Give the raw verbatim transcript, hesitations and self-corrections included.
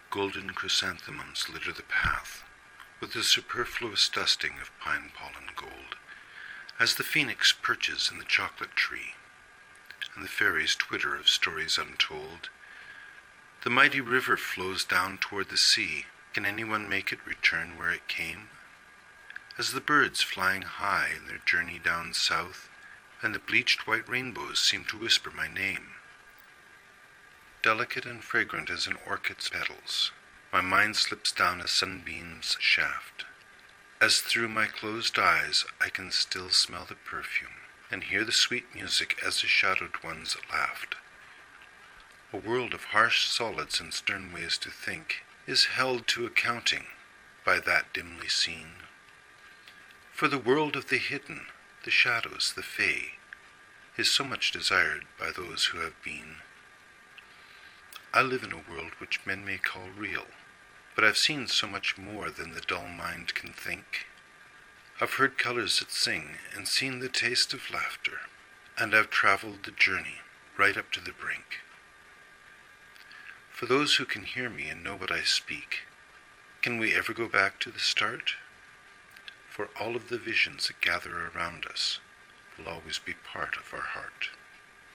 Golden chrysanthemums litter the path, with a superfluous dusting of pine pollen gold, as the phoenix perches in the chocolate tree, and the fairies twitter of stories untold. The mighty river flows down toward the sea. Can anyone make it return where it came? As the birds flying high in their journey down south, and the bleached white rainbows seem to whisper my name. Delicate and fragrant as an orchid's petals, my mind slips down a sunbeam's shaft. As through my closed eyes I can still smell the perfume, and hear the sweet music as the shadowed ones laughed. A world of harsh solids and stern ways to think is held to accounting by that dimly seen. For the world of the hidden, the shadows, the fey, is so much desired by those who have been. I live in a world which men may call real, but I've seen so much more than the dull mind can think. I've heard colors that sing and seen the taste of laughter, and I've traveled the journey right up to the brink. For those who can hear me and know what I speak, can we ever go back to the start? For all of the visions that gather around us will always be part of our heart.